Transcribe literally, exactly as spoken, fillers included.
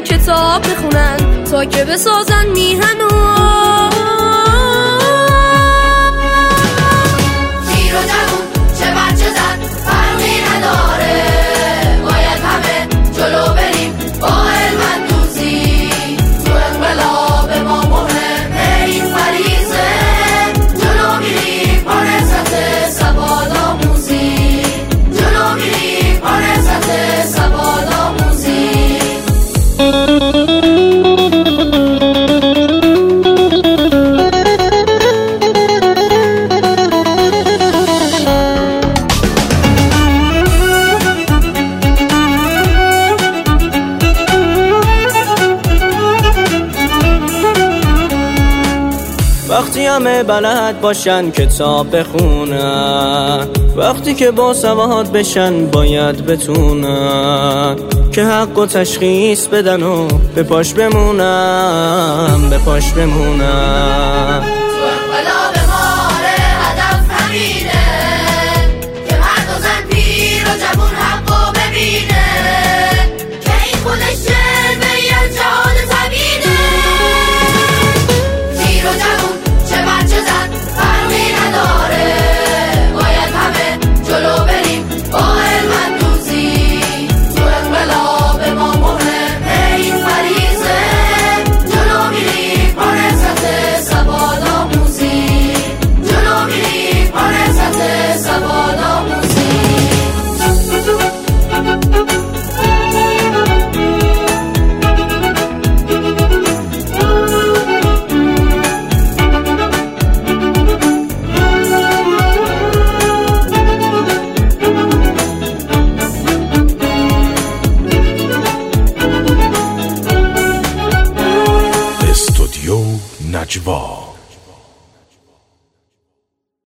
کتاب بخونن تا که بسازن میهنو. پیر و جوون چه بچه زن فرقی نداره، باید همه جلو بریم با علم اندوزی. تو انقلاب ما مهمه این فریضه، جلو میریم با نهضت سواد آموزی، جلو میریم با نهضت سواد آموزی. وقتی همه بلد باشن کتاب بخونن، وقتی که با سواد بشن باید بتونن که حق و تشخیص بدن و به پاش بمونن، به پاش بمونن. تو انقلاب ما هدف همینه که مرد و زن پیر و جوون حقو ببینه، که این خودش جلوه از جهان زمینه. پیر و جوون چه بچه زن فرقی نداره، باید همه جلو بریم با علم اندوزی. تو انقلاب ما مهمه این فریضه، جلو میریم با نهضت سواد آموزی، جلو میریم با نهضت سواد آموزی. استودیو نجوا.